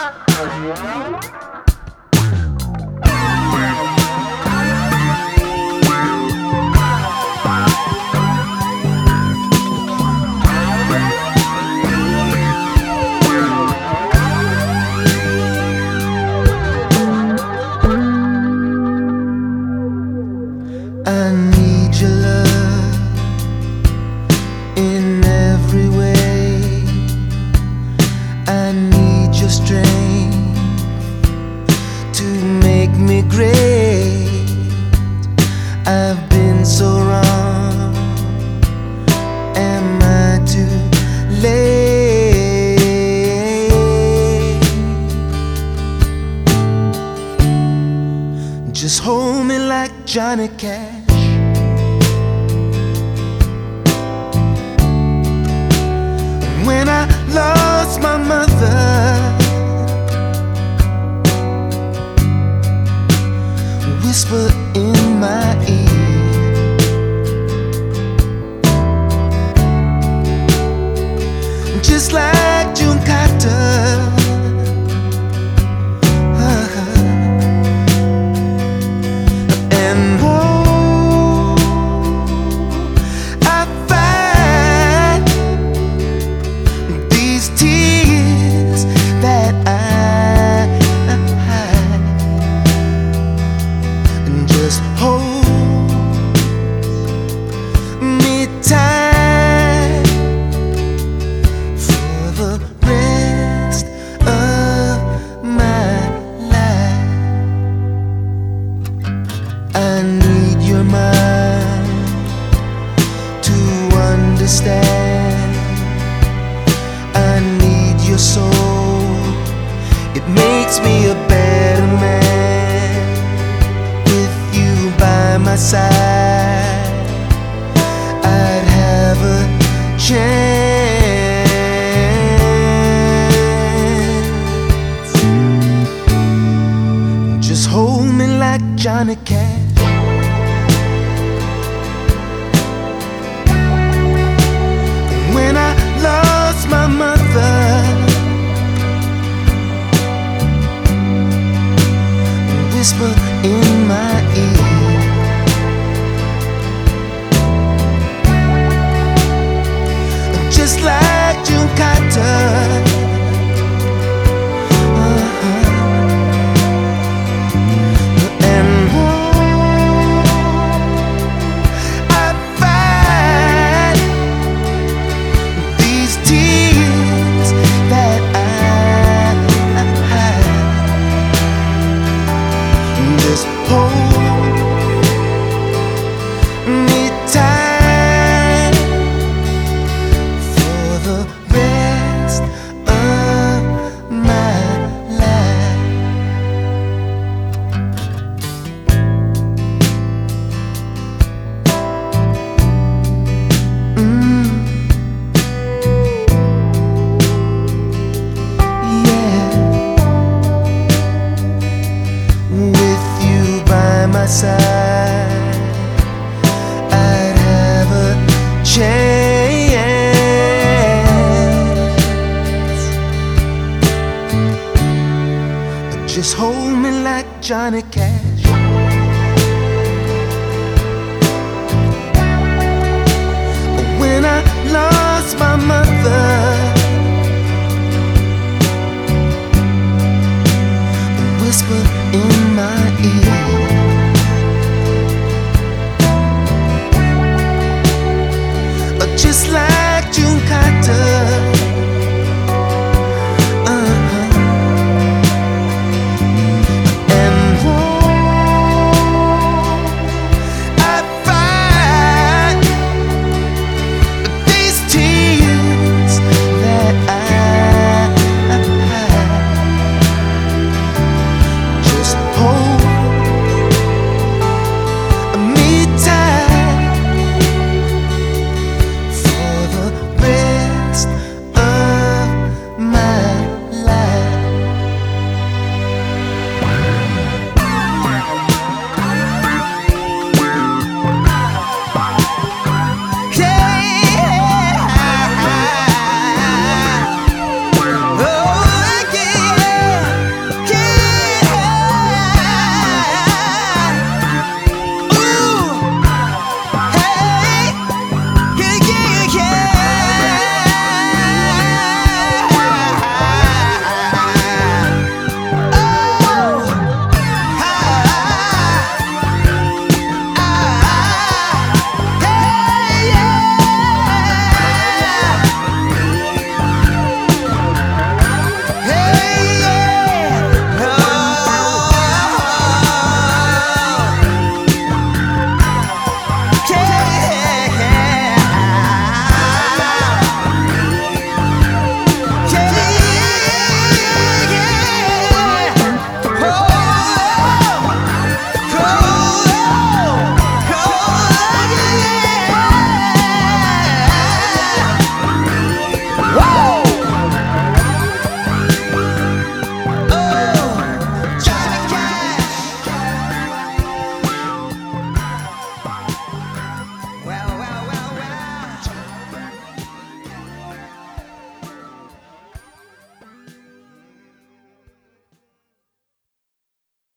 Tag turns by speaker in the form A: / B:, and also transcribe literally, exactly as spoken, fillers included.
A: I need your love in every way. I need your strength to make me great. I've been so wrong. Am I too late? Just hold me like Johnny Cash. When I lost my mother, whisper in my ear, just like June Carter. uh-huh. And oh, I find these tears that I hide, and just hold me tight for the rest of my life. I need your mind to understand. I need your soul. It makes me a better man. With you by my side, I'd have a chance. Just hold me like Johnny Cash. When I lost my mother, whisper in my ear, just like June Carter. uh-huh. And oh, I find these tears that I hide, just hold me tight for the rest of my life. Mm. Yeah, with you by my side, I'd have a chance. Just hold me like Johnny Cash. When I lost my mother, whisper in my ear,